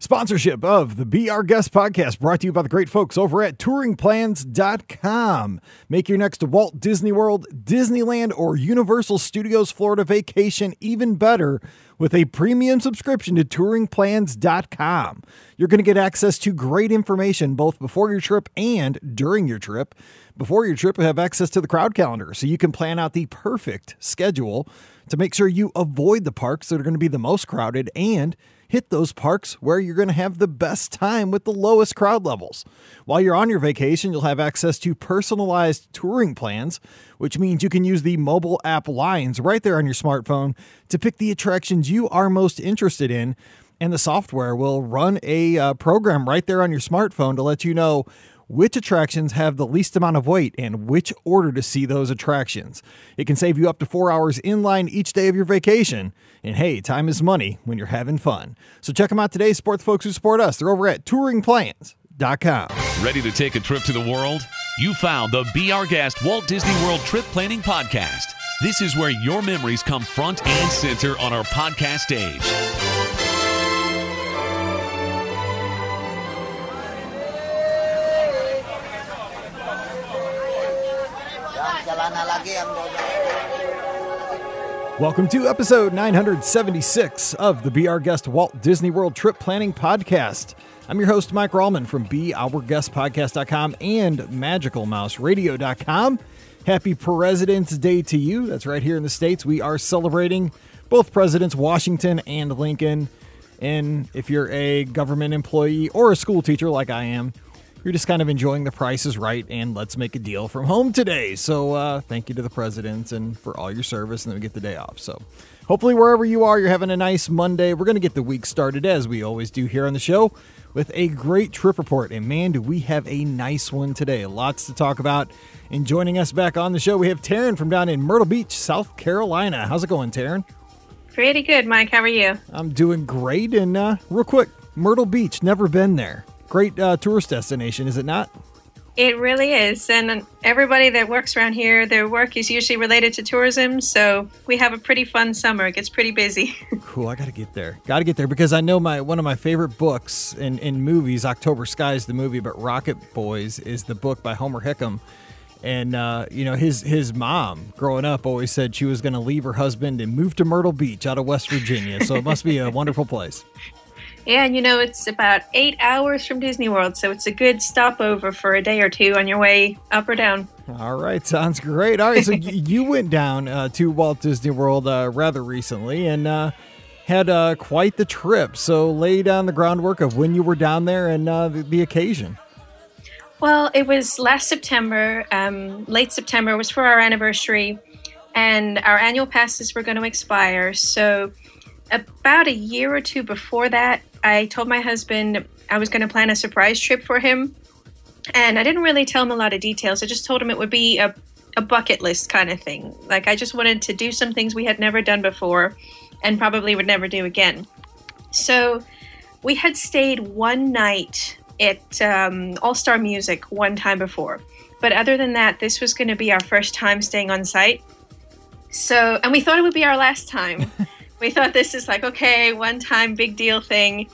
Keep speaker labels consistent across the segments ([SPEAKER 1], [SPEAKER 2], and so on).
[SPEAKER 1] Sponsorship of the Be Our Guest podcast brought to you by the great folks over at touringplans.com. Make your next Walt Disney World, Disneyland, or Universal Studios Florida vacation even better with a premium subscription to touringplans.com. You're going to get access to great information both before your trip and during your trip. Before your trip, you have access to the crowd calendar, so you can plan out the perfect schedule to make sure you avoid the parks that are going to be the most crowded and hit those parks where you're going to have the best time with the lowest crowd levels. While you're on your vacation, you'll have access to personalized touring plans, which means you can use the mobile app Lines right there on your smartphone to pick the attractions you are most interested in. And the software will run a program right there on your smartphone to let you know which attractions have the least amount of wait and which order to see those attractions. It can save you up to 4 hours in line each day of your vacation. And hey, time is money when you're having fun. So check them out today. Support the folks who support us. They're over at touringplans.com.
[SPEAKER 2] Ready to take a trip to the world? You found the Be Our Guest Walt Disney World Trip Planning Podcast. This is where your memories come front and center on our podcast stage.
[SPEAKER 1] Welcome to episode 976 of the Be Our Guest Walt Disney World Trip Planning Podcast. I'm your host, Mike Rallman from BeOurGuestPodcast.com and MagicalMouseRadio.com. Happy President's Day to you. That's right here in the States. We are celebrating both Presidents Washington and Lincoln. And if you're a government employee or a school teacher like I am, you're just kind of enjoying the Price is Right and let's make a deal from home today. So thank you to the presidents and for all your service, and then we get the day off. So hopefully wherever you are, you're having a nice Monday. We're going to get the week started as we always do here on the show with a great trip report. And man, do we have a nice one today. Lots to talk about. And joining us back on the show, we have Taryn from down in Myrtle Beach, South Carolina. How's it going, Taryn?
[SPEAKER 3] Pretty good, Mike. How are you?
[SPEAKER 1] I'm doing great. And real quick, Myrtle Beach, never been there. Great tourist destination, is it not?
[SPEAKER 3] It really is. And everybody that works around here, their work is usually related to tourism. So we have a pretty fun summer. It gets pretty busy.
[SPEAKER 1] Cool. I got to get there. Got to get there because I know one of my favorite books in movies, October Sky is the movie, but Rocket Boys is the book by Homer Hickam. And, his mom growing up always said she was going to leave her husband and move to Myrtle Beach out of West Virginia. So it must be a wonderful place.
[SPEAKER 3] Yeah, and it's about 8 hours from Disney World, so it's a good stopover for a day or two on your way up or down.
[SPEAKER 1] All right, sounds great. All right, so you went down to Walt Disney World rather recently and had quite the trip. So lay down the groundwork of when you were down there and the occasion.
[SPEAKER 3] Well, it was last September, late September. It was for our anniversary, and our annual passes were going to expire, so about a year or two before that, I told my husband I was going to plan a surprise trip for him. And I didn't really tell him a lot of details. I just told him it would be a bucket list kind of thing. Like I just wanted to do some things we had never done before and probably would never do again. So we had stayed one night at All-Star Music one time before. But other than that, this was going to be our first time staying on site. So, and we thought it would be our last time. We thought this is like, okay, one time, big deal thing.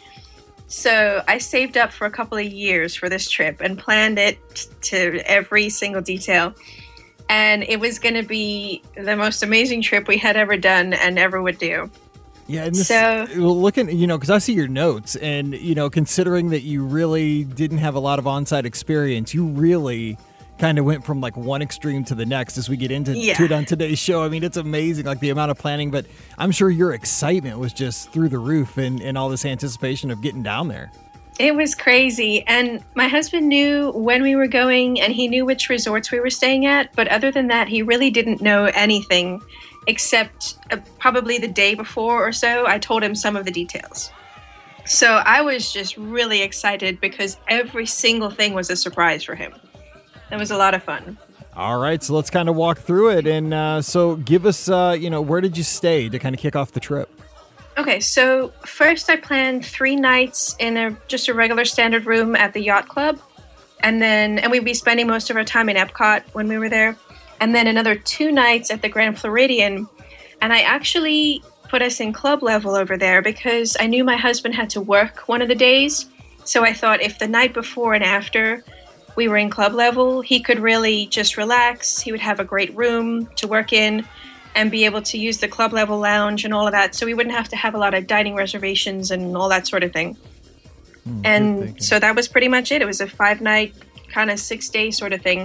[SPEAKER 3] So I saved up for a couple of years for this trip and planned it to every single detail. And it was going to be the most amazing trip we had ever done and ever would do.
[SPEAKER 1] Yeah, and looking, because I see your notes and, considering that you really didn't have a lot of on-site experience, you really kind of went from like one extreme to the next as we get into it on today's show. I mean, it's amazing, like the amount of planning, but I'm sure your excitement was just through the roof and all this anticipation of getting down there.
[SPEAKER 3] It was crazy. And my husband knew when we were going and he knew which resorts we were staying at. But other than that, he really didn't know anything except probably the day before or so. I told him some of the details. So I was just really excited because every single thing was a surprise for him. It was a lot of fun.
[SPEAKER 1] All right, so let's kind of walk through it. And so give us, where did you stay to kind of kick off the trip?
[SPEAKER 3] Okay, so first I planned 3 nights in just a regular standard room at the Yacht Club. And we'd be spending most of our time in Epcot when we were there. And then another 2 nights at the Grand Floridian. And I actually put us in club level over there because I knew my husband had to work one of the days. So I thought if the night before and after we were in club level, he could really just relax. He would have a great room to work in and be able to use the club level lounge and all of that. So we wouldn't have to have a lot of dining reservations and all that sort of thing. And so that was pretty much it. It was a 5-night, kind of 6-day sort of thing.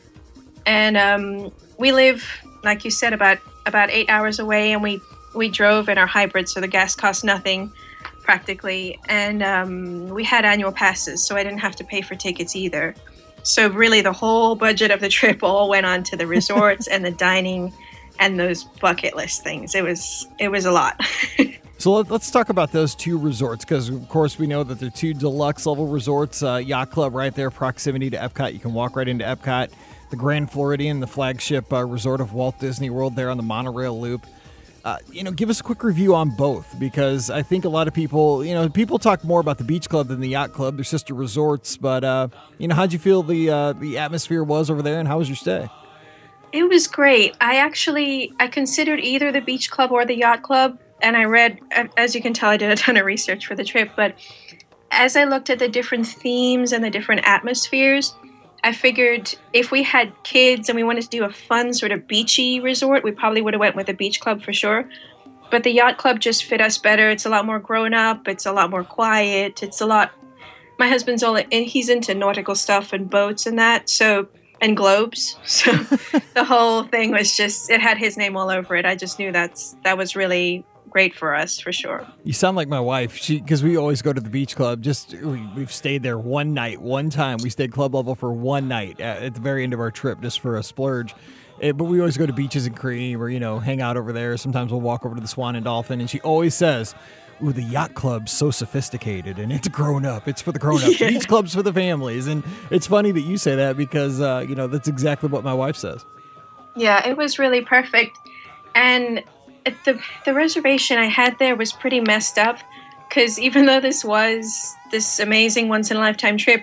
[SPEAKER 3] And we live, like you said, about 8 hours away, and we drove in our hybrid, so the gas cost nothing practically. And we had annual passes, so I didn't have to pay for tickets either. So really the whole budget of the trip all went on to the resorts and the dining and those bucket list things. It was a lot.
[SPEAKER 1] So let's talk about those 2 resorts, because, of course, we know that they're 2 deluxe-level resorts. Yacht Club right there, proximity to Epcot. You can walk right into Epcot. The Grand Floridian, the flagship resort of Walt Disney World there on the monorail loop. Give us a quick review on both, because I think a lot of people, people talk more about the Beach Club than the Yacht Club. They're sister resorts. But, how'd you feel the atmosphere was over there, and how was your stay?
[SPEAKER 3] It was great. I considered either the Beach Club or the Yacht Club. And I read, as you can tell, I did a ton of research for the trip, but as I looked at the different themes and the different atmospheres, I figured if we had kids and we wanted to do a fun sort of beachy resort, we probably would have went with the Beach Club for sure. But the Yacht Club just fit us better. It's a lot more grown up. It's a lot more quiet. My husband's he's into nautical stuff and boats and that, and globes. So the whole thing was it had his name all over it. I just knew that was really great for us, for sure.
[SPEAKER 1] You sound like my wife. Because we always go to the Beach Club. We've stayed there one night, one time. We stayed club level for one night at the very end of our trip, just for a splurge. But we always go to Beaches and Cream or hang out over there. Sometimes we'll walk over to the Swan and Dolphin, and she always says, "Ooh, the Yacht Club's so sophisticated and it's grown up. It's for the grown ups. Yeah. The Beach Club's for the families." And it's funny that you say that because that's exactly what my wife says.
[SPEAKER 3] Yeah, it was really perfect. And the reservation I had there was pretty messed up, because even though this was this amazing once in a lifetime trip,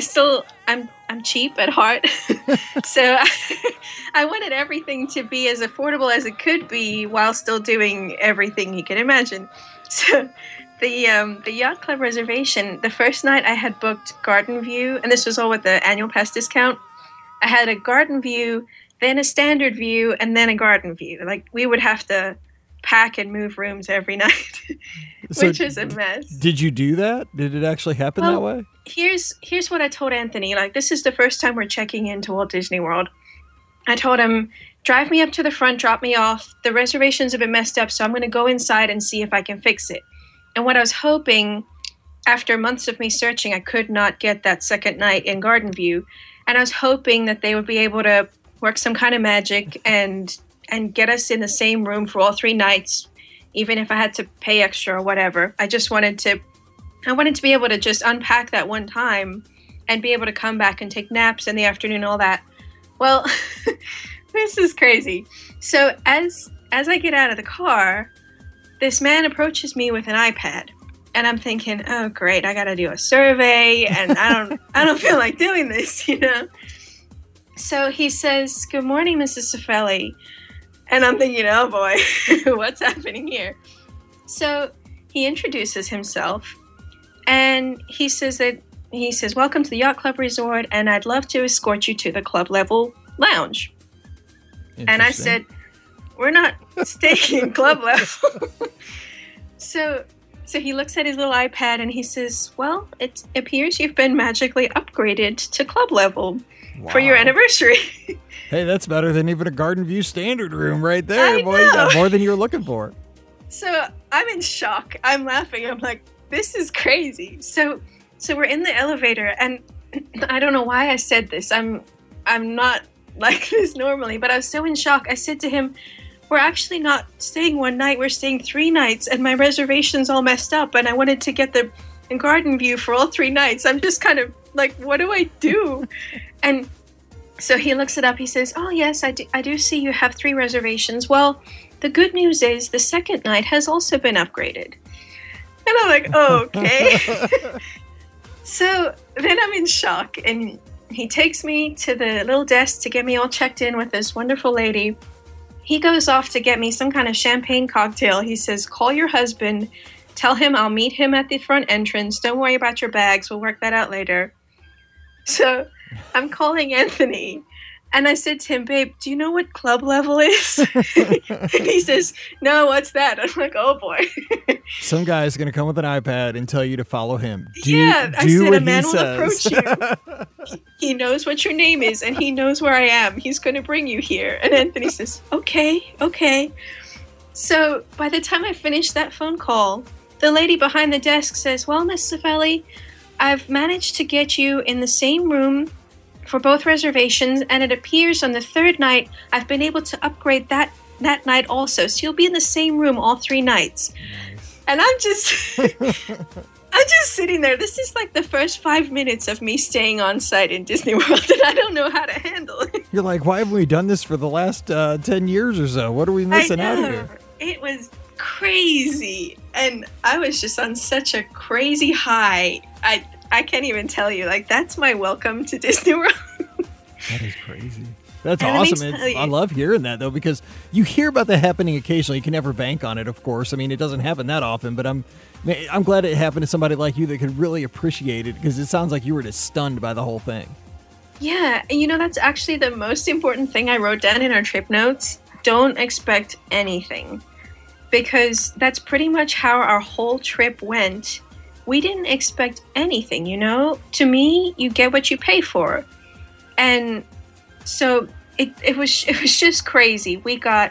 [SPEAKER 3] I'm cheap at heart. So I wanted everything to be as affordable as it could be while still doing everything you can imagine. So the Yacht Club reservation, the first night I had booked Garden View, and this was all with the annual pass discount. I had a Garden View, then a Standard View, and then a Garden View. Like, we would have to pack and move rooms every night, which was a mess.
[SPEAKER 1] Did you do that? Did it actually happen that way?
[SPEAKER 3] Here's what I told Anthony. Like, this is the first time we're checking into Walt Disney World. I told him, drive me up to the front, drop me off. The reservation's a bit messed up, so I'm going to go inside and see if I can fix it. And what I was hoping, after months of me searching, I could not get that second night in Garden View. And I was hoping that they would be able to work some kind of magic and get us in the same room for all 3 nights, even if I had to pay extra or whatever. I wanted to be able to just unpack that one time and be able to come back and take naps in the afternoon and all that. Well, this is crazy. So as I get out of the car, this man approaches me with an iPad. And I'm thinking, oh, great, I got to do a survey, and I don't feel like doing this, So he says, "Good morning, Mrs. Cifelli." And I'm thinking, oh boy, what's happening here? So he introduces himself, and he says, "Welcome to the Yacht Club Resort, and I'd love to escort you to the club level lounge." And I said, "We're not staying in club level." So he looks at his little iPad and he says, "Well, it appears you've been magically upgraded to club level for your anniversary."
[SPEAKER 1] Hey, that's better than even a Garden View standard room right there. Boy, you got more than you were looking for.
[SPEAKER 3] So I'm in shock. I'm laughing. I'm like, this is crazy. So we're in the elevator, and I don't know why I said this. I'm not like this normally, but I was so in shock. I said to him, "We're actually not staying one night. We're staying 3 nights, and my reservation's all messed up, and I wanted to get the Garden View for all 3 nights. I'm just kind of like, what do I do?" And so he looks it up. He says, "Oh, yes, I do see you have 3 reservations. Well, the good news is the second night has also been upgraded." And I'm like, oh, okay. So then I'm in shock, and he takes me to the little desk to get me all checked in with this wonderful lady. he goes off to get me some kind of champagne cocktail. He says, call your husband, tell him I'll meet him at the front entrance. Don't worry about your bags. We'll work that out later. So I'm calling Anthony. And I said to him, babe, do you know what club level is? And he says, no, what's that? I'm like, oh, boy.
[SPEAKER 1] Some guy's going to come with an iPad and tell you to follow him.
[SPEAKER 3] I said, a man will approach you. He knows what your name is, and he knows where I am. He's going to bring you here. And Anthony says, okay. So by the time I finished that phone call, the lady behind the desk says, well, Miss Cifelli, I've managed to get you in the same room for both reservations, and it appears on the third night I've been able to upgrade that night also, so you'll be in the same room all 3 nights. Nice. And I'm just I'm just sitting there. This is like the first 5 minutes of me staying on site in Disney World, and I don't know how to handle it.
[SPEAKER 1] You're like, why haven't we done this for the last 10 years or so? What are we missing out here?
[SPEAKER 3] It was crazy, and I was just on such a crazy high. I can't even tell you. Like, that's my welcome to Disney World.
[SPEAKER 1] That is crazy. That's awesome. I love hearing that, though, because you hear about that happening occasionally. You can never bank on it, of course. I mean, it doesn't happen that often, but I'm glad it happened to somebody like you that could really appreciate it, because it sounds like you were just stunned by the whole thing.
[SPEAKER 3] Yeah, and that's actually the most important thing I wrote down in our trip notes. Don't expect anything, because that's pretty much how our whole trip went. We didn't expect anything, To me, you get what you pay for. And so it was just crazy. We got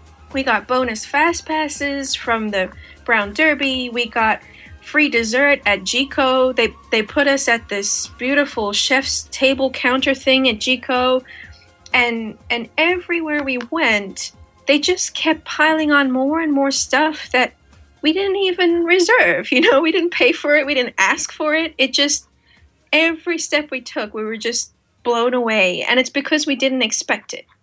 [SPEAKER 3] bonus fast passes from the Brown Derby. We got free dessert at GCO. They put us at this beautiful chef's table counter thing at GCO. And everywhere we went, they just kept piling on more and more stuff that we didn't even reserve, we didn't pay for it. We didn't ask for it. It just, every step we took, we were just blown away. And it's because we didn't expect it.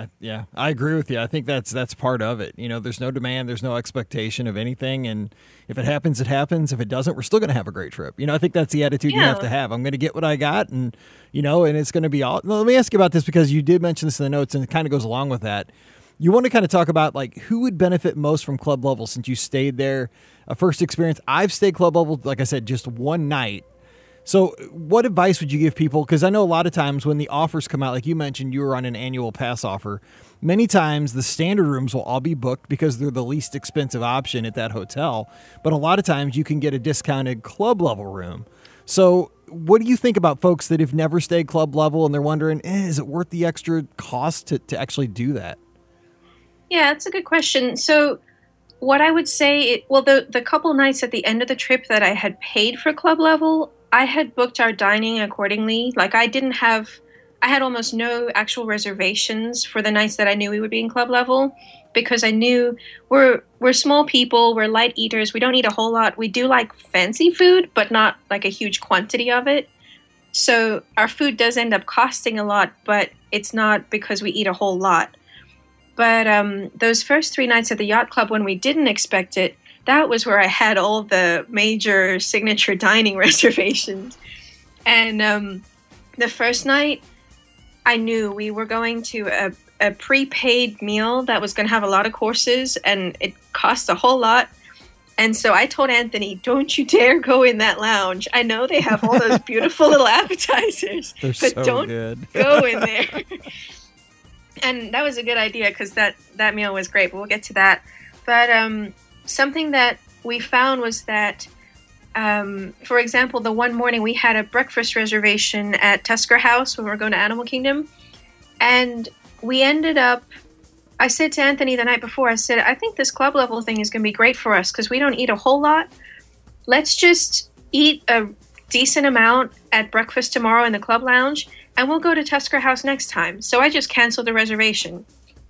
[SPEAKER 1] I agree with you. I think that's part of it. There's no demand, there's no expectation of anything. And if it happens, it happens. If it doesn't, we're still going to have a great trip. I think that's the attitude you have to have. I'm going to get what I got, and, and it's going to be all. Well, let me ask you about this, because you did mention this in the notes, and it kind of goes along with that. You want to kind of talk about, like, who would benefit most from club level since you stayed there, a first experience. I've stayed club level, like I said, just one night. So what advice would you give people? Because I know a lot of times when the offers come out, like you mentioned, you were on an annual pass offer. Many times the standard rooms will all be booked because they're the least expensive option at that hotel. But a lot of times you can get a discounted club level room. So what do you think about folks that have never stayed club level and they're wondering, is it worth the extra cost to actually do that?
[SPEAKER 3] Yeah, that's a good question. So what I would say, the couple nights at the end of the trip that I had paid for club level, I had booked our dining accordingly. Like, I had almost no actual reservations for the nights that I knew we would be in club level, because I knew we're small people, we're light eaters, we don't eat a whole lot. We do like fancy food, but not like a huge quantity of it. So our food does end up costing a lot, but it's not because we eat a whole lot. But those first 3 nights at the yacht club, when we didn't expect it, that was where I had all the major signature dining reservations. And the first night, I knew we were going to a prepaid meal that was going to have a lot of courses, and it cost a whole lot. And so I told Anthony, don't you dare go in that lounge. I know they have all those beautiful little appetizers, but
[SPEAKER 1] so
[SPEAKER 3] don't
[SPEAKER 1] good.
[SPEAKER 3] Go in there. And that was a good idea, because that meal was great, but we'll get to that. But something that we found was that, for example, the one morning we had a breakfast reservation at Tusker House when we were going to Animal Kingdom. And we ended up, I said to Anthony the night before, I said, I think this club level thing is going to be great for us because we don't eat a whole lot. Let's just eat a decent amount at breakfast tomorrow in the club lounge, and we'll go to Tusker House next time. So I just canceled the reservation.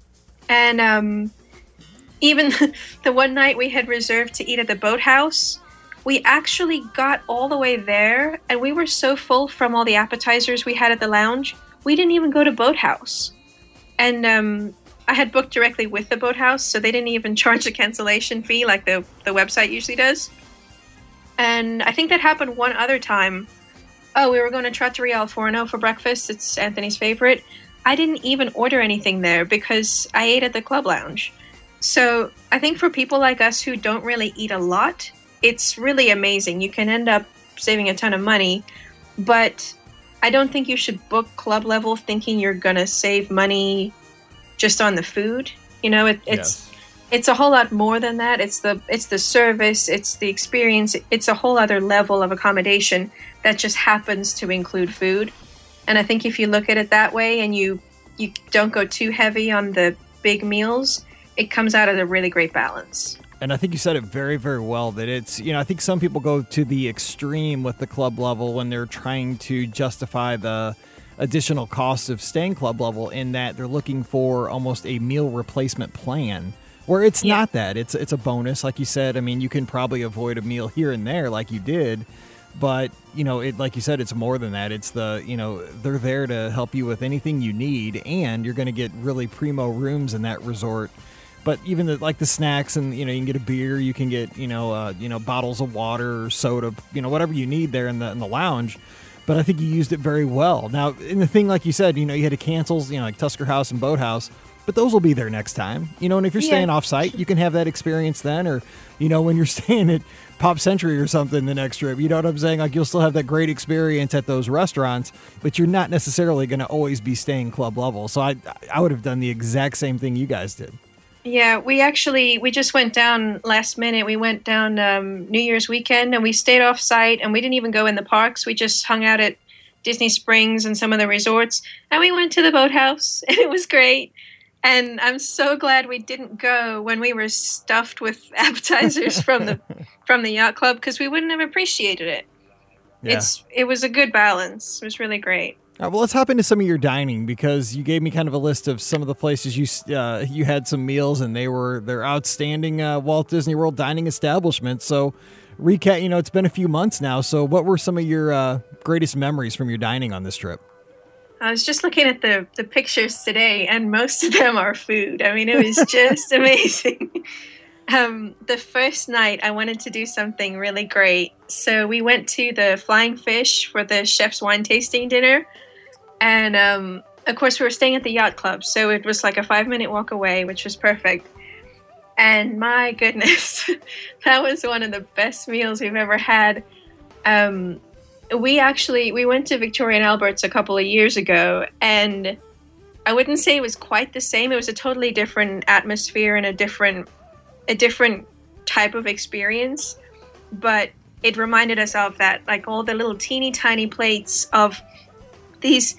[SPEAKER 3] And even the one night we had reserved to eat at the Boathouse, we actually got all the way there, and we were so full from all the appetizers we had at the lounge, we didn't even go to Boathouse. And I had booked directly with the Boathouse, so they didn't even charge a cancellation fee like the website usually does. And I think that happened one other time. Oh, we were going to Trattoria Al Forno for breakfast. It's Anthony's favorite. I didn't even order anything there because I ate at the club lounge. So I think for people like us who don't really eat a lot, it's really amazing. You can end up saving a ton of money, but I don't think you should book club level thinking you're going to save money just on the food. You know, it's a whole lot more than that. It's the service, it's the experience, it's a whole other level of accommodation that just happens to include food. And I think if you look at it that way and you don't go too heavy on the big meals, it comes out at a really great balance.
[SPEAKER 1] And I think you said it very, very well, that it's, I think some people go to the extreme with the club level when they're trying to justify the additional cost of staying club level, in that they're looking for almost a meal replacement plan, where it's not that. It's a bonus, like you said. I mean, you can probably avoid a meal here and there like you did, but, it, like you said, it's more than that. It's they're there to help you with anything you need, and you're going to get really primo rooms in that resort. But even the snacks, and you can get a beer, you can get bottles of water or soda, whatever you need there in the lounge. But I think you used it very well. Now, in the thing, like you said, you had to cancel, like Tusker House and Boathouse, but those will be there next time. And if you're staying off site, you can have that experience then, or when you're staying at Pop Century or something the next trip. You know what I'm saying? Like, you'll still have that great experience at those restaurants, but you're not necessarily going to always be staying club level. So I would have done the exact same thing you guys did.
[SPEAKER 3] Yeah, we just went down last minute. We went down New Year's weekend, and we stayed off site, and we didn't even go in the parks. We just hung out at Disney Springs and some of the resorts, and we went to the Boathouse, and it was great. And I'm so glad we didn't go when we were stuffed with appetizers from the yacht club, because we wouldn't have appreciated it. Yeah. It was a good balance. It was really great.
[SPEAKER 1] Well, let's hop into some of your dining, because you gave me kind of a list of some of the places you had some meals, and they're outstanding Walt Disney World dining establishments. So recap, it's been a few months now. So what were some of your greatest memories from your dining on this trip?
[SPEAKER 3] I was just looking at the pictures today, and most of them are food. I mean, it was just amazing. The first night I wanted to do something really great. So we went to the Flying Fish for the chef's wine tasting dinner. And of course, we were staying at the yacht club. So it was like a 5-minute walk away, which was perfect. And my goodness, that was one of the best meals we've ever had. We went to Victoria and Albert's a couple of years ago, and I wouldn't say it was quite the same. It was a totally different atmosphere and a different type of experience, but it reminded us of that, like all the little teeny tiny plates of these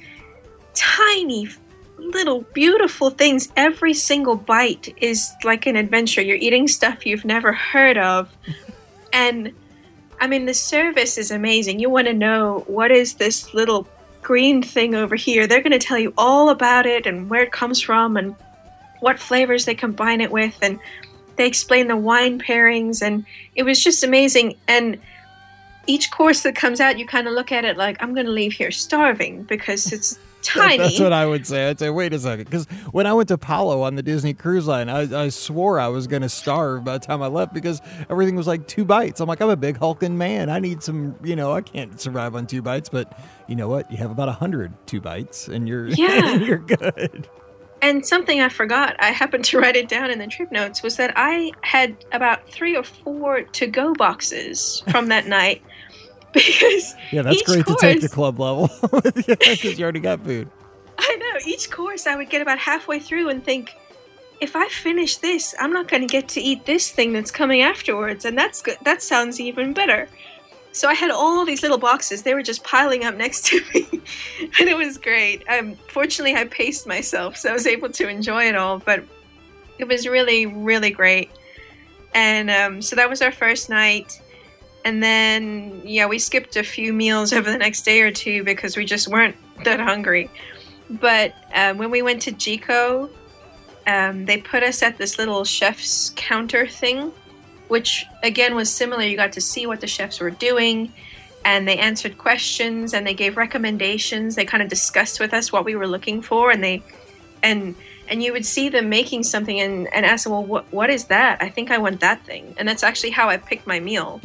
[SPEAKER 3] tiny little beautiful things. Every single bite is like an adventure. You're eating stuff you've never heard of. And I mean, the service is amazing. You want to know, what is this little green thing over here? They're going to tell you all about it and where it comes from and what flavors they combine it with, and they explain the wine pairings, and it was just amazing. And each course that comes out, you kind of look at it like, I'm going to leave here starving, because it's tiny.
[SPEAKER 1] That's what I would say. I'd say, wait a second. Because when I went to Palo on the Disney Cruise Line, I swore I was going to starve by the time I left, because everything was like 2 bites. I'm like, I'm a big hulking man. I need some, I can't survive on 2 bites. But you know what? You have about 100 2 bites, and you're you're good.
[SPEAKER 3] And something I forgot, I happened to write it down in the trip notes, was that I had about 3 or 4 to-go boxes from that night. Because
[SPEAKER 1] that's great to take to club level, because you already got food.
[SPEAKER 3] I know. Each course I would get about halfway through and think, if I finish this, I'm not going to get to eat this thing that's coming afterwards, and that's good. That sounds even better. So I had all these little boxes. They were just piling up next to me, and it was great. Fortunately, I paced myself, so I was able to enjoy it all, but it was really, really great. And so that was our first night. And then, we skipped a few meals over the next day or two because we just weren't that hungry. But when we went to Jiko, they put us at this little chef's counter thing, which again was similar. You got to see what the chefs were doing, and they answered questions, and they gave recommendations. They kind of discussed with us what we were looking for, and you would see them making something and ask them, well, what is that? I think I want that thing. And that's actually how I picked my meal.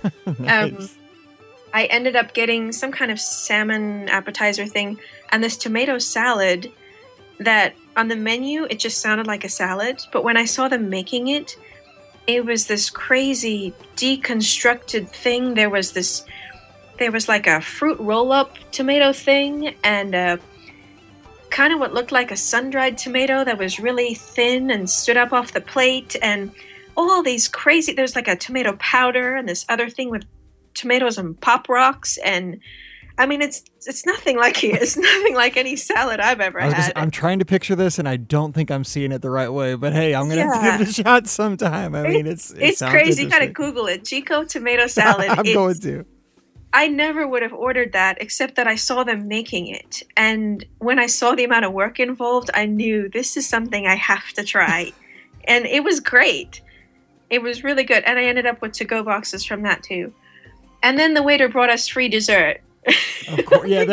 [SPEAKER 3] Nice. I ended up getting some kind of salmon appetizer thing and this tomato salad that on the menu, it just sounded like a salad. But when I saw them making it, it was this crazy deconstructed thing. There was like a fruit roll-up tomato thing and kind of what looked like a sun-dried tomato that was really thin and stood up off the plate, and all these crazy, there's like a tomato powder and this other thing with tomatoes and Pop Rocks, and I mean, it's nothing like any salad I've ever had.
[SPEAKER 1] I'm trying to picture this, and I don't think I'm seeing it the right way. But hey, I'm gonna have to give it a shot sometime. I mean, it's
[SPEAKER 3] crazy. You gotta Google it. Chico tomato salad.
[SPEAKER 1] I'm going to.
[SPEAKER 3] I never would have ordered that, except that I saw them making it, and when I saw the amount of work involved, I knew this is something I have to try, and it was great. It was really good, and I ended up with to-go boxes from that too. And then the waiter brought us free dessert.
[SPEAKER 1] Of course, yeah.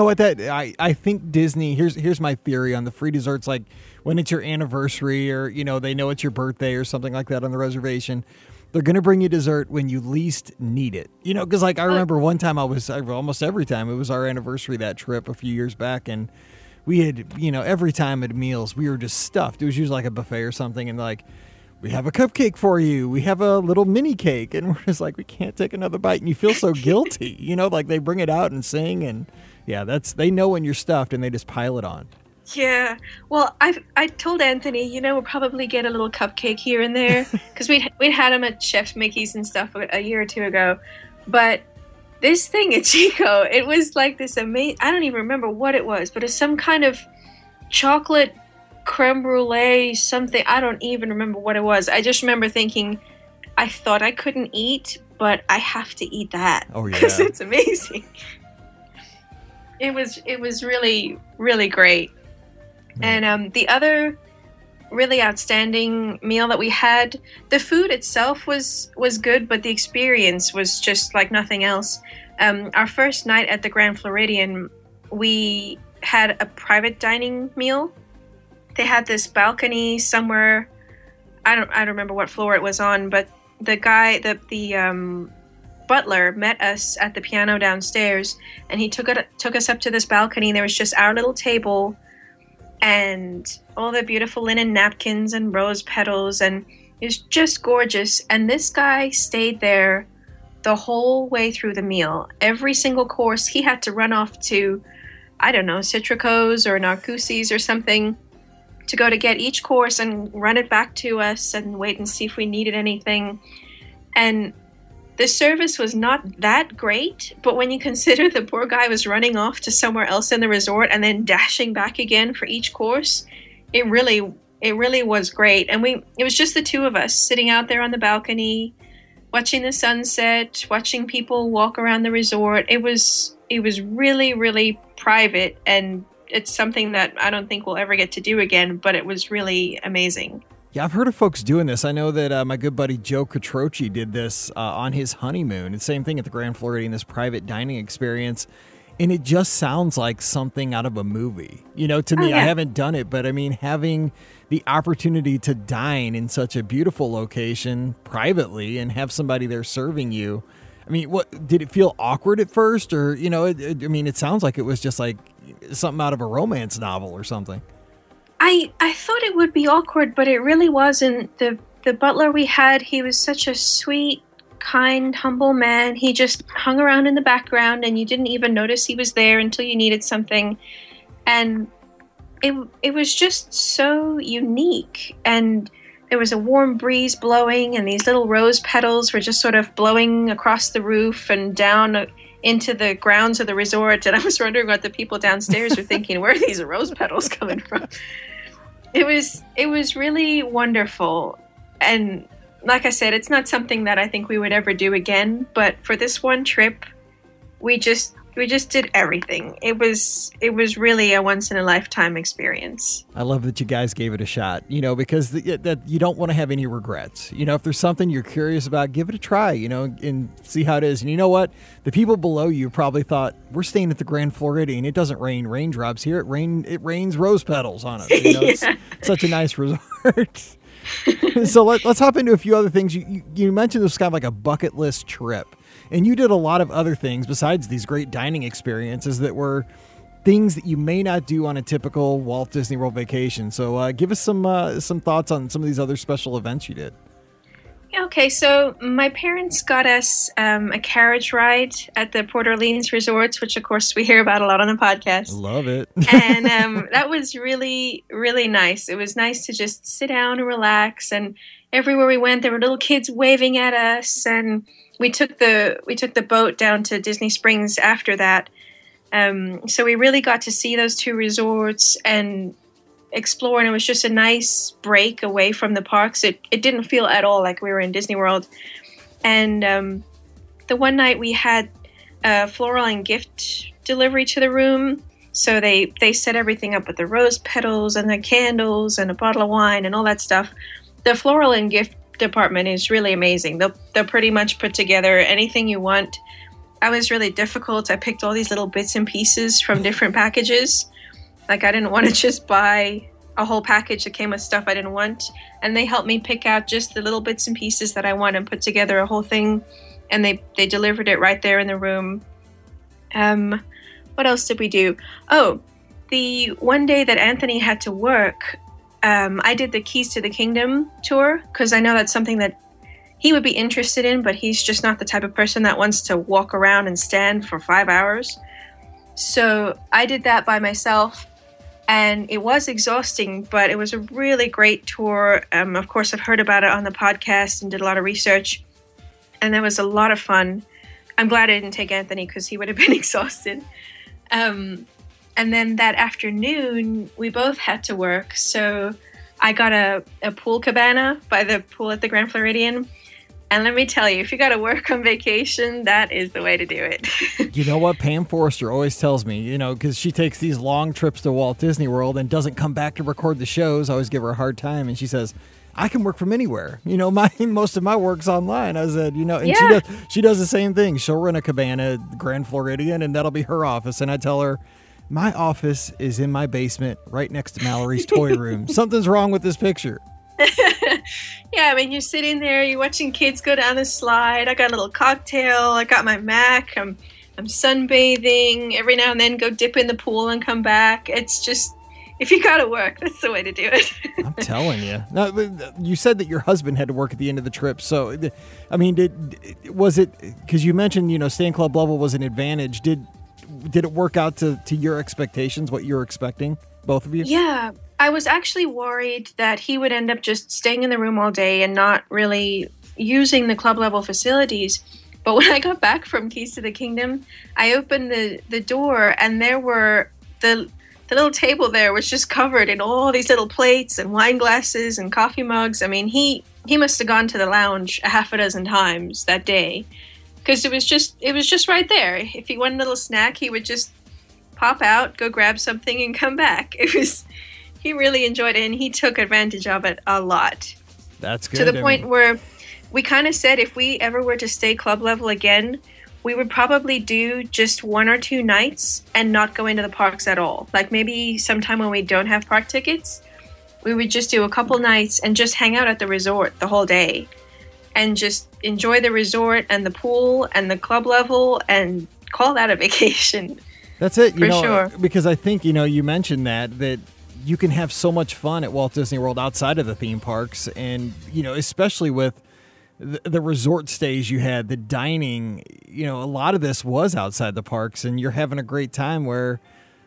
[SPEAKER 1] I think Disney. Here's my theory on the free desserts. Like when it's your anniversary, or they know it's your birthday or something like that on the reservation, they're gonna bring you dessert when you least need it. Because like I remember one time almost every time it was our anniversary, that trip a few years back, and we had every time at meals we were just stuffed. It was usually like a buffet or something, and like, we have a cupcake for you. We have a little mini cake. And we're just like, we can't take another bite. And you feel so guilty, like they bring it out and sing. And yeah, they know when you're stuffed and they just pile it on.
[SPEAKER 3] Yeah. Well, I told Anthony, we'll probably get a little cupcake here and there because we'd had them at Chef Mickey's and stuff a year or two ago. But this thing at Chico, it was like this amazing, I don't even remember what it was, but it's some kind of chocolate creme brulee, something. I don't even remember what it was. I just remember thinking, I thought I couldn't eat, but I have to eat that.
[SPEAKER 1] Oh yeah,
[SPEAKER 3] because it's amazing. It was really, really great. And the other really outstanding meal that we had, the food itself was good, but the experience was just like nothing else. Our first night at the Grand Floridian, we had a private dining meal. They had this balcony somewhere. I don't remember what floor it was on, but the guy, the butler met us at the piano downstairs, and he took us up to this balcony. There was just our little table and all the beautiful linen napkins and rose petals, and it was just gorgeous. And this guy stayed there the whole way through the meal. Every single course, he had to run off to, I don't know, Citrico's or Narcoossee's or something, to go to get each course and run it back to us and wait and see if we needed anything. And the service was not that great, but when you consider the poor guy was running off to somewhere else in the resort and then dashing back again for each course, it really was great. And it was just the two of us sitting out there on the balcony, watching the sunset, watching people walk around the resort. It was really, really private, and it's something that I don't think we'll ever get to do again, but it was really amazing.
[SPEAKER 1] Yeah, I've heard of folks doing this. I know that my good buddy Joe Catroci did this on his honeymoon. It's the same thing at the Grand Floridian, this private dining experience. And it just sounds like something out of a movie. To me, I haven't done it, but I mean, having the opportunity to dine in such a beautiful location privately and have somebody there serving you. I mean, what did it feel awkward at first? Or, it sounds like it was just like something out of a romance novel or something.
[SPEAKER 3] I thought it would be awkward, but it really wasn't. The butler we had, he was such a sweet, kind, humble man. He just hung around in the background, and you didn't even notice he was there until you needed something. And it was just so unique. And there was a warm breeze blowing, and these little rose petals were just sort of blowing across the roof and down into the grounds of the resort. And I was wondering what the people downstairs were thinking. Where are these rose petals coming from? It was really wonderful. And like I said, it's not something that I think we would ever do again. But for this one trip, we just did everything. It was really a once in a lifetime experience.
[SPEAKER 1] I love that you guys gave it a shot, because that you don't want to have any regrets. If there's something you're curious about, give it a try, and see how it is. And you know what? The people below you probably thought, we're staying at the Grand Floridian. It doesn't rain raindrops here. It rains rose petals on us. It's such a nice resort. So let's hop into a few other things. You mentioned this was kind of like a bucket list trip. And you did a lot of other things besides these great dining experiences that things that you may not do on a typical Walt Disney World vacation. So give us some thoughts on some of these other special events you did.
[SPEAKER 3] Okay, so my parents got us a carriage ride at the Port Orleans resorts, which of course we hear about a lot on the podcast.
[SPEAKER 1] Love it.
[SPEAKER 3] And that was really, really nice. It was nice to just sit down and relax. And everywhere we went, there were little kids waving at us. And we took the boat down to Disney Springs after that. So we really got to see those two resorts and explore, and it was just a nice break away from the parks. It didn't feel at all like we were in Disney World. And the one night we had a floral and gift delivery to the room. So they set everything up with the rose petals and the candles and a bottle of wine and all that stuff. The floral and gift department is really amazing. They'll pretty much put together anything you want. I was really difficult. I picked all these little bits and pieces from different packages. Like, I didn't want to just buy a whole package that came with stuff I didn't want. And they helped me pick out just the little bits and pieces that I want and put together a whole thing. And they delivered it right there in the room. What else did we do? Oh, the one day that Anthony had to work, I did the Keys to the Kingdom tour, because I know that's something that he would be interested in, but he's just not the type of person that wants to walk around and stand for 5 hours. So I did that by myself. And it was exhausting, but it was a really great tour. Of course, I've heard about it on the podcast and did a lot of research. And that was a lot of fun. I'm glad I didn't take Anthony because he would have been exhausted. And then that afternoon, we both had to work. So I got a pool cabana by the pool at the Grand Floridian. And let me tell you, if you got to work on vacation, that is the way to do it.
[SPEAKER 1] You know what? Pam Forrester always tells me, because she takes these long trips to Walt Disney World and doesn't come back to record the shows. I always give her a hard time. And she says, I can work from anywhere. Most of my work's online. I said, and yeah. She does the same thing. She'll rent a cabana at Grand Floridian, and that'll be her office. And I tell her, my office is in my basement right next to Mallory's toy room. Something's wrong with this picture.
[SPEAKER 3] Yeah, I mean, you're sitting there, you're watching kids go down the slide. I got a little cocktail. I got my Mac. I'm sunbathing. Every now and then go dip in the pool and come back. It's just, if you got to work, that's the way to do it.
[SPEAKER 1] I'm telling you. Now, you said that your husband had to work at the end of the trip. So, I mean, was it, because you mentioned, staying club level was an advantage. Did it work out to your expectations, what you were expecting, both of you?
[SPEAKER 3] Yeah. I was actually worried that he would end up just staying in the room all day and not really using the club level facilities. But when I got back from Keys to the Kingdom, I opened the door, and there were the little table there was just covered in all these little plates and wine glasses and coffee mugs. I mean, he must have gone to the lounge a half a dozen times that day, because it was just right there. If he wanted a little snack, he would just pop out, go grab something, and come back. He really enjoyed it, and he took advantage of it a lot.
[SPEAKER 1] That's good.
[SPEAKER 3] To the point where we kind of said if we ever were to stay club level again, we would probably do just 1 or 2 nights and not go into the parks at all. Like maybe sometime when we don't have park tickets, we would just do a couple nights and just hang out at the resort the whole day and just enjoy the resort and the pool and the club level and call that a vacation.
[SPEAKER 1] That's it.
[SPEAKER 3] For sure.
[SPEAKER 1] Because I think, you mentioned that you can have so much fun at Walt Disney World outside of the theme parks. And, especially with the resort stays you had, the dining, a lot of this was outside the parks, and you're having a great time where,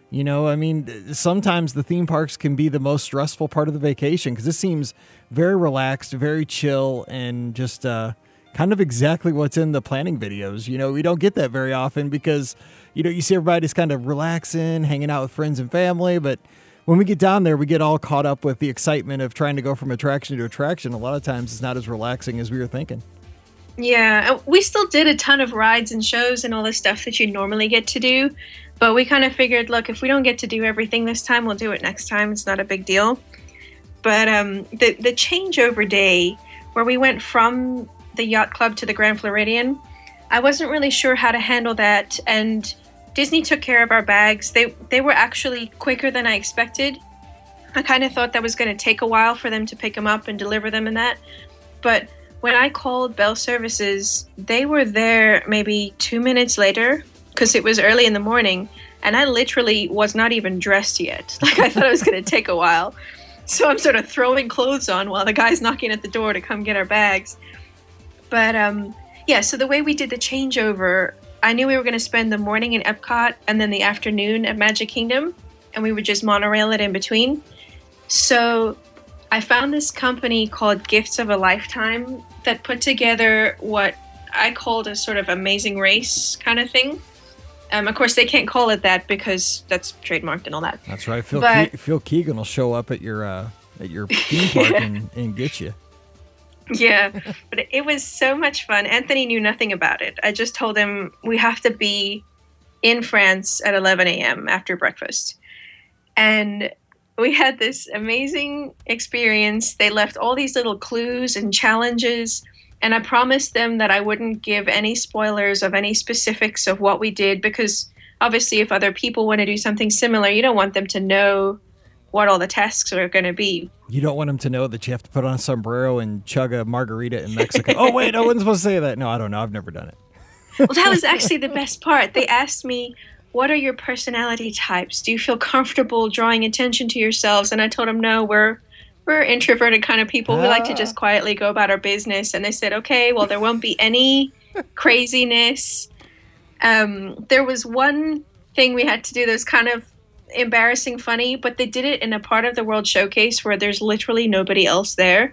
[SPEAKER 1] sometimes the theme parks can be the most stressful part of the vacation, because this seems very relaxed, very chill, and just kind of exactly what's in the planning videos. We don't get that very often because, you see everybody just kind of relaxing, hanging out with friends and family, but when we get down there, we get all caught up with the excitement of trying to go from attraction to attraction. A lot of times it's not as relaxing as we were thinking.
[SPEAKER 3] Yeah, we still did a ton of rides and shows and all the stuff that you normally get to do. But we kind of figured, look, if we don't get to do everything this time, we'll do it next time. It's not a big deal. But the changeover day where we went from the yacht club to the Grand Floridian, I wasn't really sure how to handle that. And Disney took care of our bags. They were actually quicker than I expected. I kind of thought that was going to take a while for them to pick them up and deliver them and that. But when I called Bell Services, they were there maybe 2 minutes later, because it was early in the morning, and I literally was not even dressed yet. Like, I thought it was going to take a while. So I'm sort of throwing clothes on while the guy's knocking at the door to come get our bags. But yeah, so the way we did the changeover, I knew we were going to spend the morning in Epcot and then the afternoon at Magic Kingdom, and we would just monorail it in between. So I found this company called Gifts of a Lifetime that put together what I called a sort of amazing race kind of thing. Of course, they can't call it that because that's trademarked and all that.
[SPEAKER 1] That's right. Phil Keegan will show up at your theme park and get you.
[SPEAKER 3] Yeah, but it was so much fun. Anthony knew nothing about it. I just told him we have to be in France at 11 a.m. after breakfast. And we had this amazing experience. They left all these little clues and challenges, and I promised them that I wouldn't give any spoilers of any specifics of what we did, because obviously if other people want to do something similar, you don't want them to know what all the tasks are going to be.
[SPEAKER 1] You don't want them to know that you have to put on a sombrero and chug a margarita in Mexico. Oh, wait, I wasn't supposed to say that. No, I don't know. I've never done it.
[SPEAKER 3] Well, that was actually the best part. They asked me, what are your personality types? Do you feel comfortable drawing attention to yourselves? And I told them, no, we're introverted kind of people. We like to just quietly go about our business. And they said, okay, well, there won't be any craziness. There was one thing we had to do that was kind of embarrassing funny, but they did it in a part of the World Showcase where there's literally nobody else there.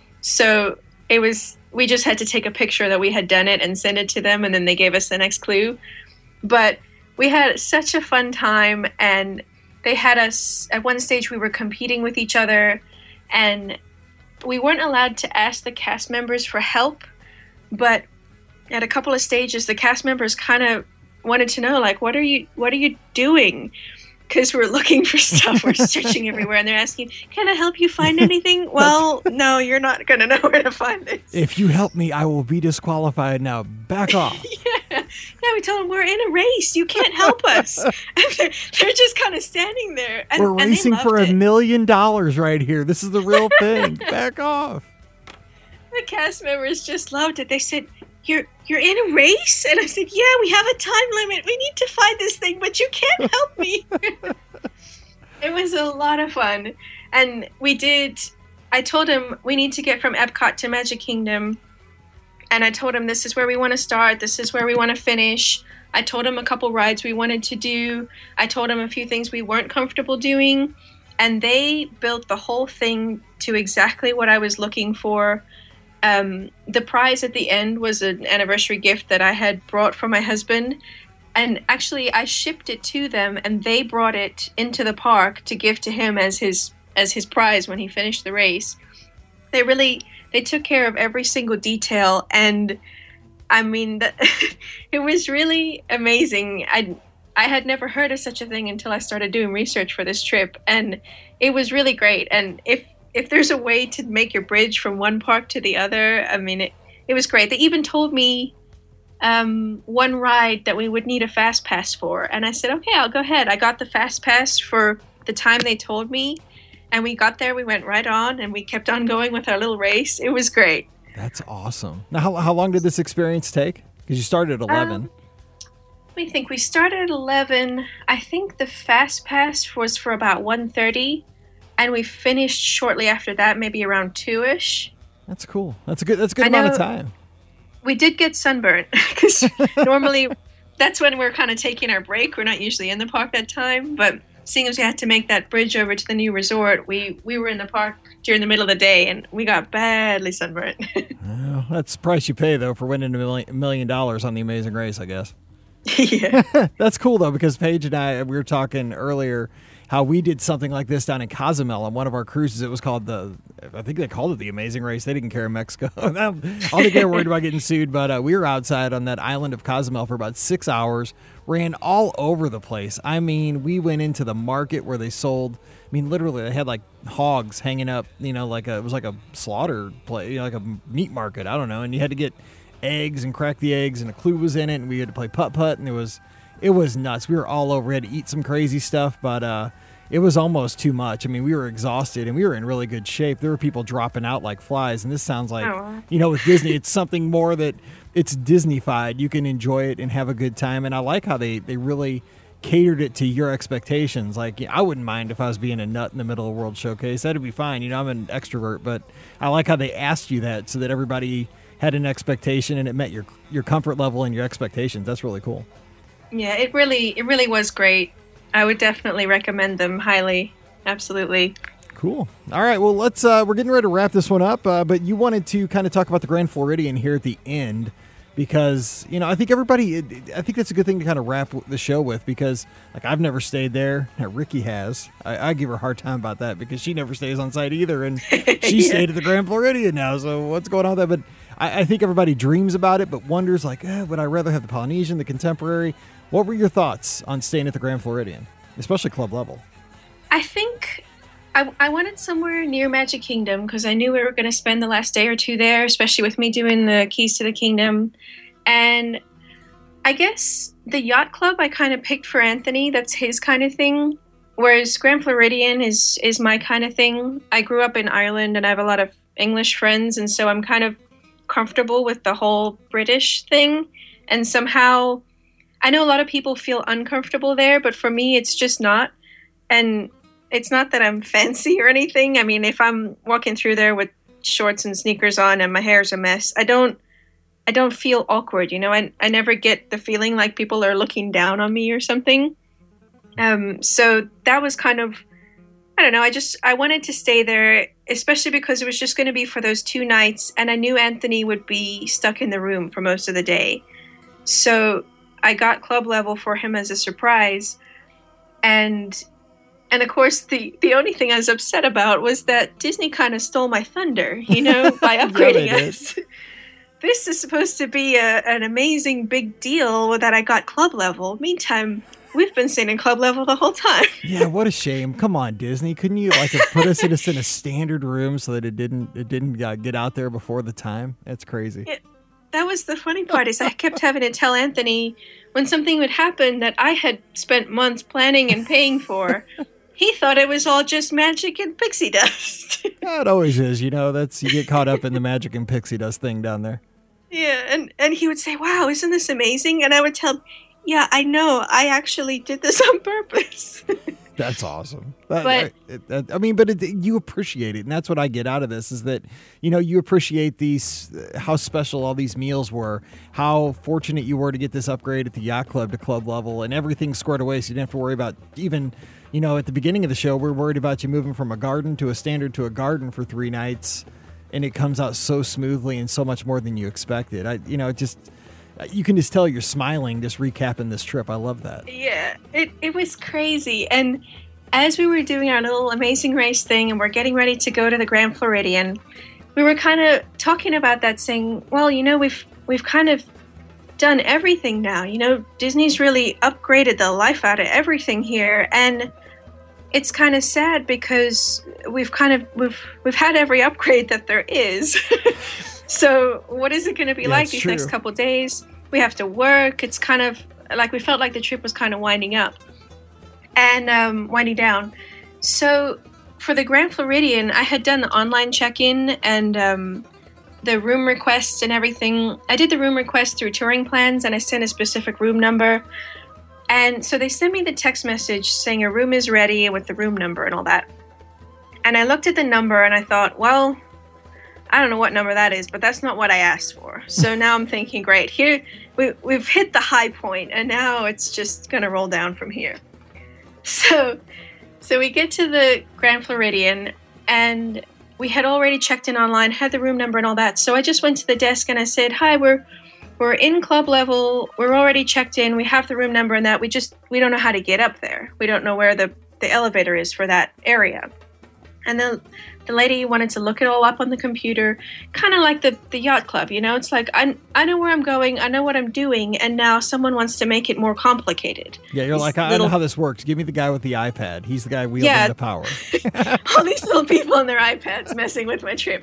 [SPEAKER 3] So we just had to take a picture that we had done it and send it to them, and then they gave us the next clue. But we had such a fun time, and they had us at one stage, we were competing with each other, and we weren't allowed to ask the cast members for help, but at a couple of stages the cast members kind of wanted to know, like, what are you doing? Because we're looking for stuff, we're searching everywhere, and they're asking, can I help you find anything? Well, no, you're not going to know where to find this.
[SPEAKER 1] If you help me, I will be disqualified. Now, back off.
[SPEAKER 3] Yeah, we told them we're in a race. You can't help us. they're just kind of standing there.
[SPEAKER 1] We're racing for $1 million right here. This is the real thing. Back off.
[SPEAKER 3] The cast members just loved it. They said, You're in a race? And I said, yeah, we have a time limit. We need to find this thing, but you can't help me. It was a lot of fun. And I told him we need to get from Epcot to Magic Kingdom. And I told him this is where we want to start. This is where we want to finish. I told him a couple rides we wanted to do. I told him a few things we weren't comfortable doing. And they built the whole thing to exactly what I was looking for. The prize at the end was an anniversary gift that I had brought for my husband, and actually I shipped it to them, and they brought it into the park to give to him as his prize when he finished the race. They took care of every single detail, and I mean it was really amazing. I had never heard of such a thing until I started doing research for this trip, and it was really great. And if there's a way to make your bridge from one park to the other, I mean, it was great. They even told me one ride that we would need a fast pass for. And I said, okay, I'll go ahead. I got the fast pass for the time they told me. And we got there, we went right on, and we kept on going with our little race. It was great.
[SPEAKER 1] That's awesome. Now, how long did this experience take? Because you started at 11.
[SPEAKER 3] Let me think. We started at 11. I think the fast pass was for about 1:30. And we finished shortly after that, maybe around 2-ish.
[SPEAKER 1] That's cool. That's a good amount of time.
[SPEAKER 3] We did get sunburned because normally that's when we're kind of taking our break. We're not usually in the park that time. But seeing as we had to make that bridge over to the new resort, we were in the park during the middle of the day, and we got badly sunburned.
[SPEAKER 1] Well, that's the price you pay, though, for winning $1 million on The Amazing Race, I guess.
[SPEAKER 3] Yeah.
[SPEAKER 1] That's cool, though, because Paige and I, we were talking earlier how we did something like this down in Cozumel on one of our cruises. It was called I think they called it the Amazing Race. They didn't care in Mexico. I don't think they were worried about getting sued, but we were outside on that island of Cozumel for about 6 hours, ran all over the place. I mean, we went into the market where they sold, I mean, literally they had like hogs hanging up, it was like a slaughter place, like a meat market. I don't know. And you had to get eggs and crack the eggs, and a clue was in it, and we had to play putt-putt, and it was nuts. We were all over. We had to eat some crazy stuff, but it was almost too much. I mean, we were exhausted, and we were in really good shape. There were people dropping out like flies, and this sounds like, with Disney, it's something more that it's Disney-fied. You can enjoy it and have a good time. And I like how they really catered it to your expectations. Like, I wouldn't mind if I was being a nut in the middle of World Showcase. That'd be fine. You know, I'm an extrovert, but I like how they asked you that so that everybody had an expectation and it met your comfort level and your expectations. That's really cool.
[SPEAKER 3] Yeah, it really was great. I would definitely recommend them highly. Absolutely.
[SPEAKER 1] Cool. All right. Well, we're getting ready to wrap this one up, but you wanted to kind of talk about the Grand Floridian here at the end. Because, you know, I think that's a good thing to kind of wrap the show with, because, like, I've never stayed there. Now, Ricky has. I give her a hard time about that because she never stays on site either, and she stayed at the Grand Floridian now, so what's going on with that? But I think everybody dreams about it, but wonders, like, would I rather have the Polynesian, the Contemporary? What were your thoughts on staying at the Grand Floridian, especially club level?
[SPEAKER 3] I think I wanted somewhere near Magic Kingdom because I knew we were going to spend the last day or two there, especially with me doing the Keys to the Kingdom. And I guess the Yacht Club I kind of picked for Anthony. That's his kind of thing. Whereas Grand Floridian is my kind of thing. I grew up in Ireland and I have a lot of English friends. And so I'm kind of comfortable with the whole British thing. And somehow I know a lot of people feel uncomfortable there, but for me, it's just not. And it's not that I'm fancy or anything. I mean, if I'm walking through there with shorts and sneakers on and my hair's a mess, I don't feel awkward, you know. I never get the feeling like people are looking down on me or something. So that was kind of, I don't know, I wanted to stay there, especially because it was just going to be for those 2 nights, and I knew Anthony would be stuck in the room for most of the day. So I got club level for him as a surprise, and of course, the only thing I was upset about was that Disney kind of stole my thunder, you know, by upgrading us. This is supposed to be an amazing big deal that I got club level. Meantime, we've been staying in club level the whole time.
[SPEAKER 1] Yeah, what a shame. Come on, Disney. Couldn't you have put us in a standard room so that it didn't get out there before the time? That's crazy.
[SPEAKER 3] That was the funny part, is I kept having to tell Anthony when something would happen that I had spent months planning and paying for. He thought it was all just magic and pixie dust.
[SPEAKER 1] Yeah, it always is. You know, you get caught up in the magic and pixie dust thing down there.
[SPEAKER 3] Yeah, and he would say, "Wow, isn't this amazing?" And I would tell him, "Yeah, I know. I actually did this on purpose."
[SPEAKER 1] That's awesome.
[SPEAKER 3] But
[SPEAKER 1] you appreciate it, and that's what I get out of this, is that, you know, you appreciate how special all these meals were, how fortunate you were to get this upgrade at the Yacht Club to club level, and everything squared away, so you didn't have to worry about even, you know, at the beginning of the show, we're worried about you moving from a garden to a standard to a garden for 3 nights, and it comes out so smoothly and so much more than you expected. You can just tell you're smiling just recapping this trip. I love that.
[SPEAKER 3] Yeah, it was crazy. And as we were doing our little Amazing Race thing and we're getting ready to go to the Grand Floridian, we were kind of talking about that, saying, well, you know, we've kind of done everything now. You know, Disney's really upgraded the life out of everything here. And it's kind of sad because we've had every upgrade that there is. So what is it going to be like these next couple of days? We have to work. It's kind of like we felt like the trip was kind of winding up and winding down. So for the Grand Floridian, I had done the online check-in and the room requests and everything. I did the room request through Touring Plans, and I sent a specific room number. And so they sent me the text message saying a room is ready with the room number and all that. And I looked at the number and I thought, well, I don't know what number that is, but that's not what I asked for. So now I'm thinking, great, here we've hit the high point, and now it's just going to roll down from here. So we get to the Grand Floridian, and we had already checked in online, had the room number and all that. So I just went to the desk and I said, hi, we're in club level. We're already checked in. We have the room number and that. We don't know how to get up there. We don't know where the elevator is for that area. And then the lady wanted to look it all up on the computer, kind of like the Yacht Club, you know? It's like, I know where I'm going, I know what I'm doing, and now someone wants to make it more complicated.
[SPEAKER 1] Yeah, you're like, I know how this works. Give me the guy with the iPad. He's the guy wielding the power.
[SPEAKER 3] All these little people on their iPads messing with my trip.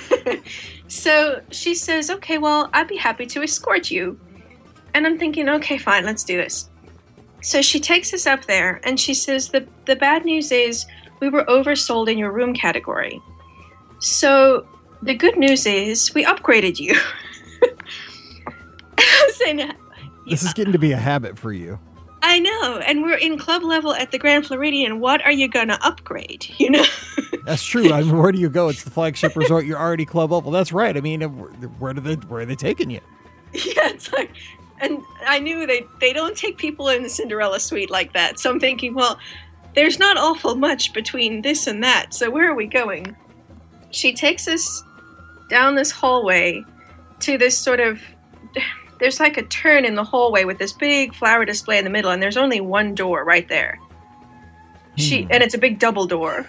[SPEAKER 3] So she says, okay, well, I'd be happy to escort you. And I'm thinking, okay, fine, let's do this. So she takes us up there, and she says, the bad news is, we were oversold in your room category. So the good news is we upgraded you. I was saying,
[SPEAKER 1] This is getting to be a habit for you.
[SPEAKER 3] I know, and we're in club level at the Grand Floridian. What are you going to upgrade, you know?
[SPEAKER 1] That's true. I mean, where do you go? It's the flagship resort. You're already club level. That's right. I mean, where are they taking you?
[SPEAKER 3] Yeah, it's like, and I knew they don't take people in the Cinderella suite like that. So I'm thinking, well, there's not awful much between this and that. So where are we going? She takes us down this hallway to this sort of, there's like a turn in the hallway with this big flower display in the middle, and there's only one door right there. And it's a big double door.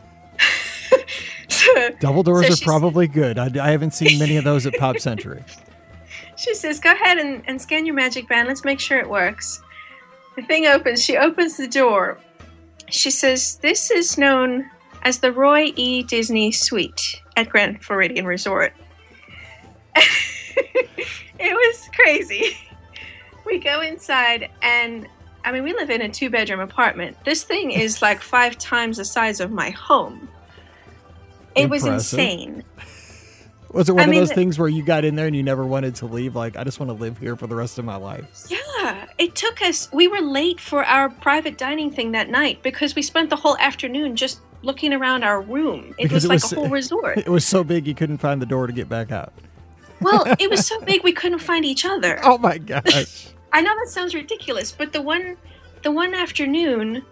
[SPEAKER 1] Double doors are probably good. I haven't seen many of those at Pop Century.
[SPEAKER 3] She says, go ahead and scan your magic band. Let's make sure it works. The thing opens. She opens the door. She says, this is known as the Roy E. Disney Suite at Grand Floridian Resort. It was crazy. We go inside, and I mean, we live in a 2-bedroom apartment. This thing is like 5 times the size of my home. It was insane.
[SPEAKER 1] Was it one of those things where you got in there and you never wanted to leave? Like, I just want to live here for the rest of my life.
[SPEAKER 3] Yeah, it took us. We were late for our private dining thing that night because we spent the whole afternoon just looking around our room. It was like a whole resort.
[SPEAKER 1] It was so big you couldn't find the door to get back out.
[SPEAKER 3] Well, it was so big we couldn't find each other.
[SPEAKER 1] Oh my gosh.
[SPEAKER 3] I know that sounds ridiculous, but the one afternoon,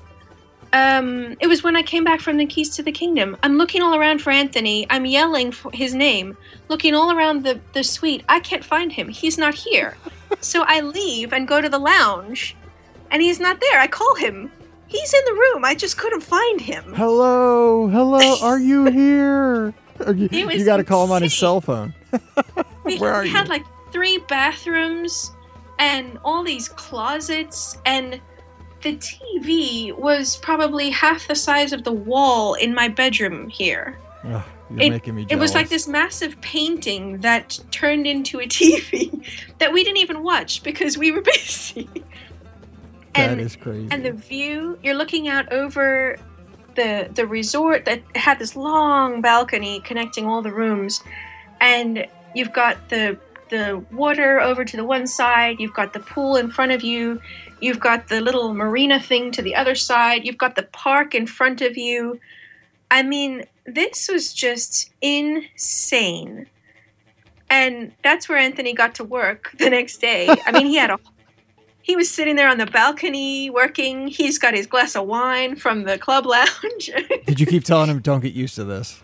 [SPEAKER 3] it was when I came back from the Keys to the Kingdom. I'm looking all around for Anthony. I'm yelling for his name, looking all around the suite. I can't find him. He's not here. So I leave and go to the lounge, and he's not there. I call him. He's in the room. I just couldn't find him.
[SPEAKER 1] Hello, are you here? You got to call him on his cell phone. Where are you?
[SPEAKER 3] We had like 3 bathrooms and all these closets, and the TV was probably half the size of the wall in my bedroom here.
[SPEAKER 1] Oh, you're making me jealous.
[SPEAKER 3] It was like this massive painting that turned into a TV that we didn't even watch because we were busy.
[SPEAKER 1] That is crazy.
[SPEAKER 3] And the view, you're looking out over the resort that had this long balcony connecting all the rooms, and you've got the water over to the one side, you've got the pool in front of you, you've got the little marina thing to the other side, you've got the park in front of you. I mean, this was just insane. And that's where Anthony got to work the next day. I mean, he was sitting there on the balcony working. He's got his glass of wine from the club lounge.
[SPEAKER 1] Did you keep telling him, don't get used to this?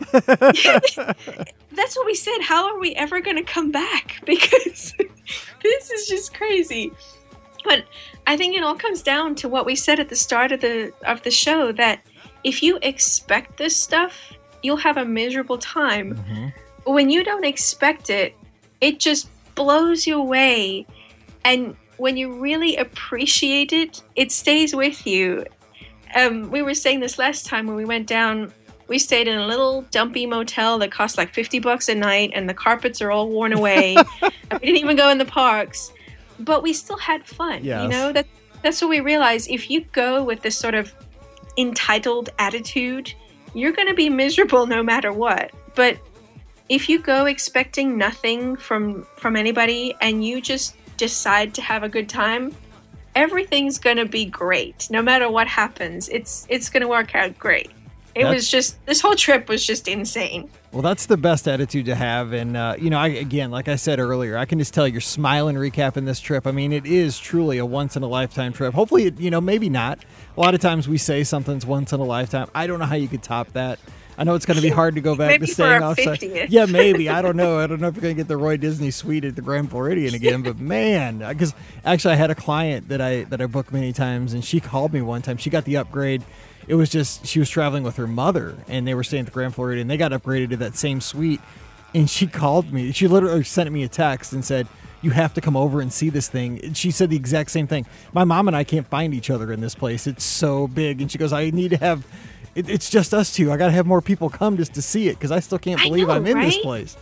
[SPEAKER 3] That's what we said. How are we ever going to come back? Because this is just crazy. But I think it all comes down to what we said at the start of the show, that if you expect this stuff, you'll have a miserable time. Mm-hmm. When you don't expect it, it just blows you away. And when you really appreciate it, it stays with you. We were saying this last time when we went down. We stayed in a little dumpy motel that cost like $50 a night, and the carpets are all worn away. We didn't even go in the parks, but we still had fun.
[SPEAKER 1] Yes.
[SPEAKER 3] You know, that's what we realized. If you go with this sort of entitled attitude, you're going to be miserable no matter what. But if you go expecting nothing from anybody and you just decide to have a good time, everything's going to be great. No matter what happens, it's going to work out great. This whole trip was just insane.
[SPEAKER 1] Well, that's the best attitude to have. And, like I said earlier, I can just tell you're smiling recapping this trip. I mean, it is truly a once-in-a-lifetime trip. Hopefully, maybe not. A lot of times we say something's once in a lifetime. I don't know how you could top that. I know it's going to be hard to go back to staying offsite. Yeah, maybe. I don't know. I don't know if you're going to get the Roy Disney Suite at the Grand Floridian again. But man, because actually I had a client that I booked many times, and she called me one time. She got the upgrade. It was just, she was traveling with her mother, and they were staying at the Grand Floridian, and they got upgraded to that same suite. And she called me. She literally sent me a text and said, you have to come over and see this thing. And she said the exact same thing. My mom and I can't find each other in this place. It's so big. And she goes, I need to have, it's just us two. I got to have more people come just to see it, because I still can't believe I'm in this place.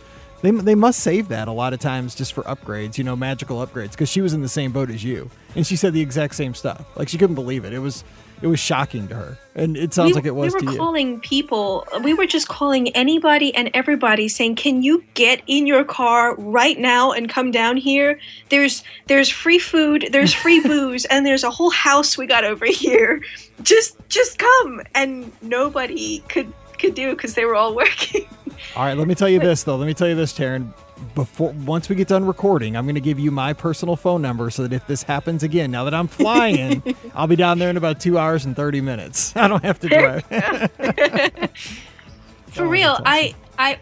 [SPEAKER 1] They must save that a lot of times just for upgrades, magical upgrades, because she was in the same boat as you. And she said the exact same stuff. Like, she couldn't believe it. It was shocking to her. And it sounds like it was to you.
[SPEAKER 3] We were calling people. We were just calling anybody and everybody saying, can you get in your car right now and come down here? There's free food, there's free booze, and there's a whole house we got over here. Just come. And nobody could do it because they were all working.
[SPEAKER 1] All right, let me tell you this, Taryn. Once we get done recording, I'm going to give you my personal phone number so that if this happens again, now that I'm flying, I'll be down there in about 2 hours and 30 minutes. I don't have to drive.
[SPEAKER 3] For real, I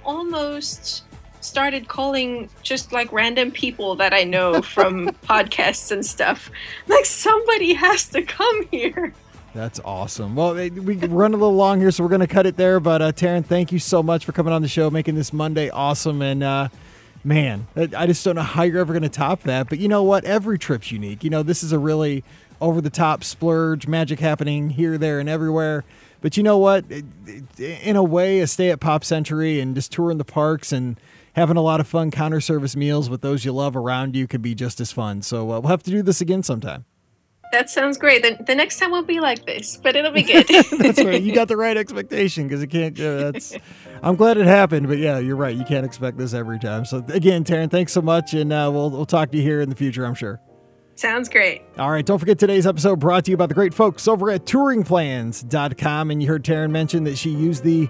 [SPEAKER 3] almost started calling just like random people that I know from podcasts and stuff. Like, somebody has to come here.
[SPEAKER 1] That's awesome. Well, we run a little long here, so we're going to cut it there. But Taryn, thank you so much for coming on the show, making this Monday awesome. And man, I just don't know how you're ever going to top that. But you know what? Every trip's unique. This is a really over-the-top splurge, magic happening here, there, and everywhere. But you know what? In a way, a stay at Pop Century and just touring the parks and having a lot of fun counter service meals with those you love around you could be just as fun. So we'll have to do this again sometime.
[SPEAKER 3] That sounds great. The next time won't be like this, but it'll be good.
[SPEAKER 1] That's right. You got the right expectation because it can't. I'm glad it happened, but yeah, you're right. You can't expect this every time. So again, Taryn, thanks so much, and we'll talk to you here in the future, I'm sure.
[SPEAKER 3] Sounds great.
[SPEAKER 1] All right. Don't forget today's episode brought to you by the great folks over at touringplans.com, and you heard Taryn mention that she used the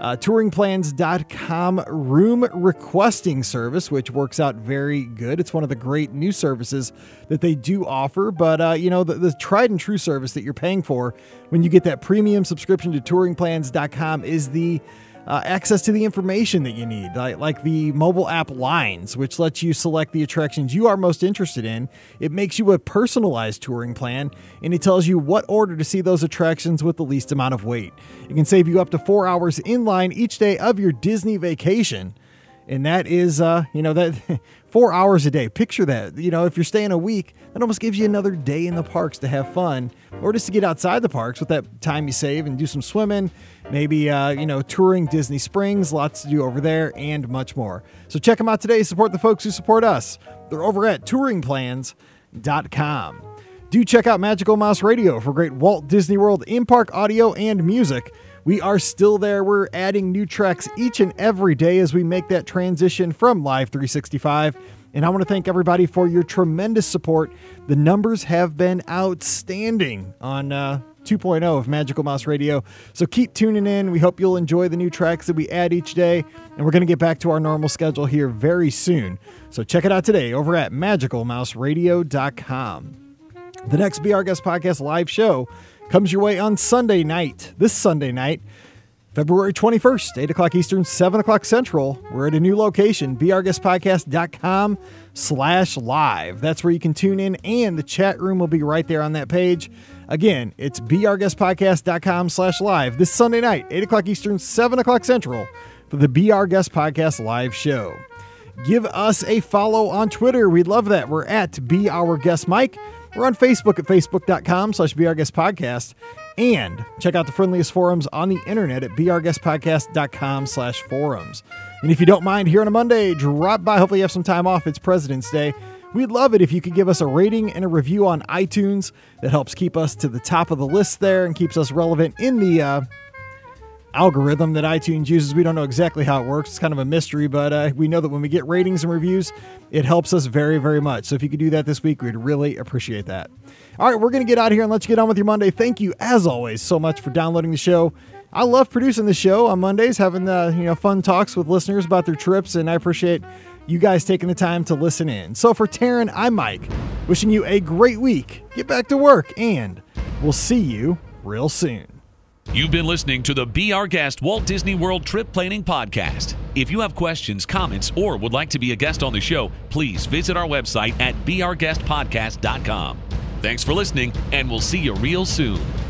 [SPEAKER 1] touringplans.com room requesting service, which works out very good. It's one of the great new services that they do offer. But, the tried and true service that you're paying for when you get that premium subscription to touringplans.com is the access to the information that you need, like the mobile app Lines, which lets you select the attractions you are most interested in. It makes you a personalized touring plan, and it tells you what order to see those attractions with the least amount of wait. It can save you up to 4 hours in line each day of your Disney vacation. And that is, that 4 hours a day. Picture that. If you're staying a week, that almost gives you another day in the parks to have fun, or just to get outside the parks with that time you save and do some swimming, maybe, touring Disney Springs, lots to do over there, and much more. So check them out today. Support the folks who support us. They're over at touringplans.com. Do check out Magical Mouse Radio for great Walt Disney World in-park audio and music. We are still there. We're adding new tracks each and every day as we make that transition from Live 365. And I want to thank everybody for your tremendous support. The numbers have been outstanding on 2.0 of Magical Mouse Radio. So keep tuning in. We hope you'll enjoy the new tracks that we add each day. And we're going to get back to our normal schedule here very soon. So check it out today over at magicalmouseradio.com. The next Be Our Guest Podcast live show comes your way on Sunday night. This Sunday night, February 21st, 8 o'clock Eastern, 7 o'clock Central. We're at a new location, beourguestpodcast.com/live. That's where you can tune in, and the chat room will be right there on that page. Again, it's beourguestpodcast.com/live this Sunday night, 8 o'clock Eastern, 7 o'clock Central for the Be Our Guest Podcast live show. Give us a follow on Twitter. We'd love that. We're at Be Our Guest Mike. We're on Facebook at facebook.com/beourguestpodcast. And check out the friendliest forums on the internet at beourguestpodcast.com/forums. And if you don't mind, here on a Monday, drop by. Hopefully you have some time off. It's President's Day. We'd love it if you could give us a rating and a review on iTunes. That helps keep us to the top of the list there and keeps us relevant in the algorithm that iTunes uses. We don't know exactly how it works. It's kind of a mystery, but we know that when we get ratings and reviews, it helps us very, very much. So if you could do that this week, we'd really appreciate that. All right, we're going to get out of here and let you get on with your Monday. Thank you, as always, so much for downloading the show. I love producing the show on Mondays, having fun talks with listeners about their trips, and I appreciate you guys taking the time to listen in. So for Taryn, I'm Mike, wishing you a great week. Get back to work, and we'll see you real soon.
[SPEAKER 2] You've been listening to the Be Our Guest Walt Disney World Trip Planning Podcast. If you have questions, comments, or would like to be a guest on the show, please visit our website at beourguestpodcast.com. Thanks for listening, and we'll see you real soon.